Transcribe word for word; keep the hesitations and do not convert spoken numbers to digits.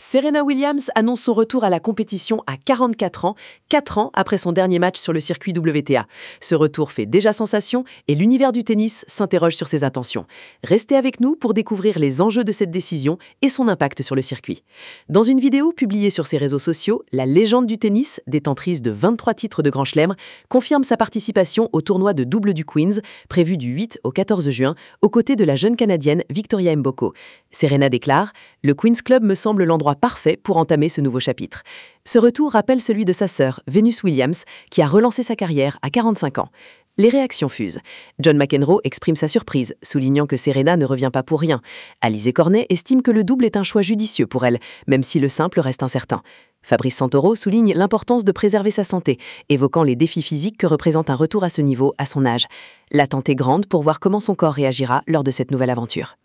Serena Williams annonce son retour à la compétition à quarante-quatre ans, quatre ans après son dernier match sur le circuit W T A. Ce retour fait déjà sensation et l'univers du tennis s'interroge sur ses intentions. Restez avec nous pour découvrir les enjeux de cette décision et son impact sur le circuit. Dans une vidéo publiée sur ses réseaux sociaux, la légende du tennis, détentrice de vingt-trois titres de Grand Chelem, confirme sa participation au tournoi de double du Queens, prévu du huit au quatorze juin, aux côtés de la jeune Canadienne Victoria Mboko. Serena déclare « Le Queens Club me semble l'endroit parfait pour entamer ce nouveau chapitre ». Ce retour rappelle celui de sa sœur, Venus Williams, qui a relancé sa carrière à quarante-cinq ans. Les réactions fusent. John McEnroe exprime sa surprise, soulignant que Serena ne revient pas pour rien. Alizé Cornet estime que le double est un choix judicieux pour elle, même si le simple reste incertain. Fabrice Santoro souligne l'importance de préserver sa santé, évoquant les défis physiques que représente un retour à ce niveau à son âge. L'attente est grande pour voir comment son corps réagira lors de cette nouvelle aventure.